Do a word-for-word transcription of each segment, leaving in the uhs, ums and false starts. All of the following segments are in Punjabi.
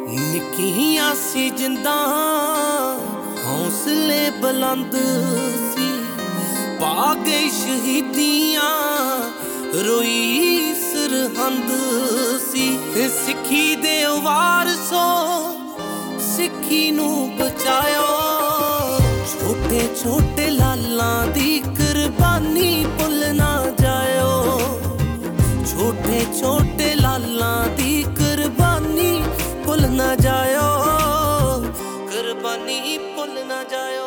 ਨਿੱਕੀਆਂ ਸੀ ਜਿੰਦਾਂ ਹੌਸਲੇ ਬੁਲੰਦ ਸੀ, ਪਾ ਗਏ ਸ਼ਹੀਦੀਆਂ ਰੋਈ ਸਰਹੰਦ ਸੀ। ਸਿੱਖੀ ਦੇ ਵਾਰਸੋ ਸਿੱਖੀ ਨੂੰ ਬਚਾਇਓ, ਛੋਟੇ ਛੋਟੇ ਲਾਲਾਂ ਦੀ ਕੁਰਬਾਨੀ ਭੁੱਲ ਨਾ ਜਾਇਓ। ਛੋਟੇ ਛੋਟੇ ਲਾਲਾਂ ਦੀ ਕੁਰਬਾਨੀ ਭੁੱਲ ਨਾ ਜਾਇਓ, ਕੁਰਬਾਨੀ ਭੁੱਲ ਨਾ ਜਾਇਓ।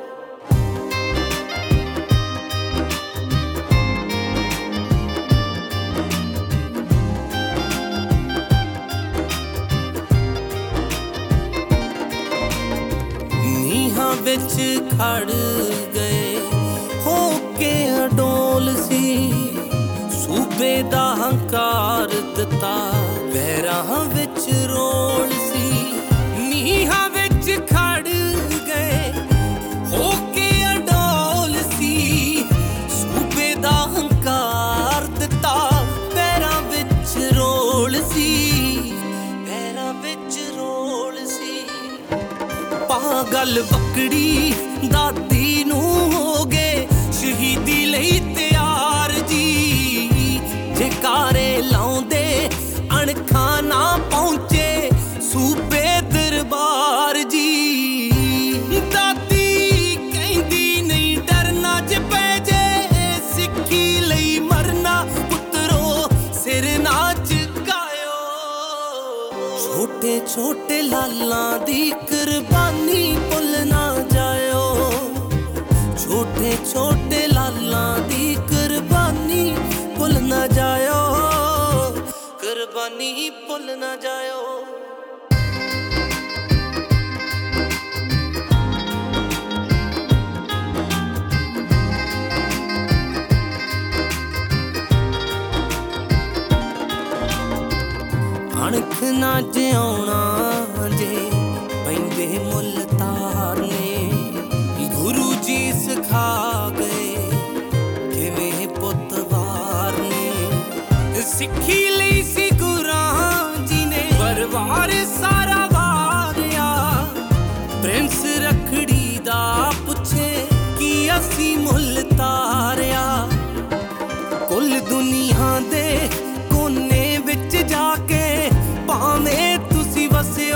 ਨੀਹਾਂ ਵਿੱਚ ਖੜ ਗਏ ਹੋ ਕੇ ਅਡੋਲ ਸੀ, ਸੂਬੇ ਦਾ ਹੰਕਾਰ ਦਿੱਤਾ ਪੈਰਾਂ ਵਿੱਚ ਰੋਲ ਸੀ। ਨੀਹਾਂ ਵਿੱਚ ਖੜ ਗਏ ਹੋ ਕੇ ਅਡੋਲ ਸੀ, ਸੂਬੇ ਦਾ ਹੰਕਾਰ ਦਿੱਤਾ ਪੈਰਾਂ ਵਿੱਚ ਰੋਲ ਸੀ, ਪੈਰਾਂ ਵਿੱਚ ਰੋਲ ਸੀ। ਪਾਗਲ ਬੱਕੜੀ ਦਾਦੀ ਨੂੰ ਹੋ ਗਏ ਸ਼ਹੀਦੀ ਲਈ ਤਿਆਰ ਜੀ, ਜੈਕਾਰੇ ਲਾਉਂਦੇ ਅਣਖਾਂ ਨਾ ਪਹੁੰਚੇ ਸੂਬੇ ਦਰਬਾਰ ਜੀ। ਦਾਦੀ ਕਹਿੰਦੀ ਨਹੀਂ ਡਰਨਾ ਜੇ ਪੈ ਜੇ, ਸਿੱਖੀ ਲਈ ਮਰਨਾ ਪੁੱਤਰੋ ਸਿਰ ਨਾ ਝੁਕਾਇਓ। ਛੋਟੇ ਛੋਟੇ ਲਾਲਾਂ ਦੀ ਕੁਰਬਾਨੀ ਭੁੱਲ ਨਾ ਜਾਇਓ, ਛੋਟੇ ਛੋਟੇ ਲਾਲਾਂ ਦੀ ਕੁਰਬਾਨੀ ਭੁੱਲ ਨਾ ਜਾਇਓ, ਕੁਰਬਾਨੀ ਭੁੱਲ ਨਾ ਜਾਇਓ। ਅਣਖ ਨਾ ਜਿਉਣਾ ਜੇ ਪੈਂਦੇ ਮੁੱਲ ਤਾਰਨੇ, ਗੁਰੂ ਜੀ ਸਿਖਾ ਗਏ ਕਿਵੇਂ ਪੁੱਤ ਵਾਰਨੇ। ਸਿੱਖੀ ਲਈ ਸੀ ਗੁਰਾਂ ਜੀ ਨੇ ਪਰਿਵਾਰ ਸਾਰਾ ਵਾਰਿਆ, ਪ੍ਰਿੰਸ ਰੱਖੜੀ ਦਾ ਪੁੱਛੇ ਕੀ ਅਸੀਂ ਮੁੱਲ ਤਾਰਿਆ। ਕੁੱਲ ਦੁਨੀਆ ਦੇ ਕੋਨੇ ਵਿੱਚ ਜਾ ਕੇ ਭਾਵੇਂ ਤੁਸੀਂ ਵਸਿਓ,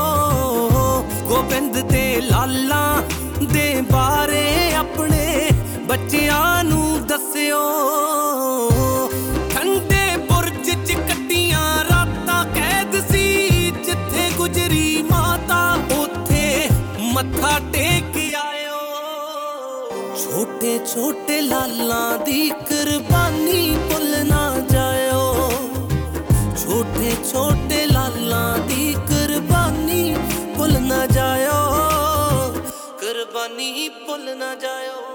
ਗੋਬਿੰਦ ਤੇ ਲਾਲਾਂ ਦੇ ਬਾਰੇ ਆਪਣੇ ਬੱਚਿਆਂ ਨੂੰ ਦੱਸਿਓ। ਠੰਡੇ ਬੁਰਜ ਚ ਕੱਟੀਆਂ ਰਾਤਾਂ ਕੈਦ ਸੀ, ਜਿੱਥੇ ਗੁਜਰੀ ਮਾਤਾ ਉੱਥੇ ਮੱਥਾ ਟੇਕ ਆਇਓ। ਛੋਟੇ ਛੋਟੇ ਲਾਲਾਂ ਦੀ ਕੁਰਬਾਨੀ ਭੁੱਲ ਨਾ ਜਾਇਓ, ਛੋਟੇ ਛੋਟੇ ਲਾਲਾਂ ਦੀ ਕੁਰਬਾਨੀ ਭੁੱਲ ਨਾ ਜਾਇਓ, ਕੁਰਬਾਨੀ ਭੁੱਲ ਨਾ ਜਾਇਓ।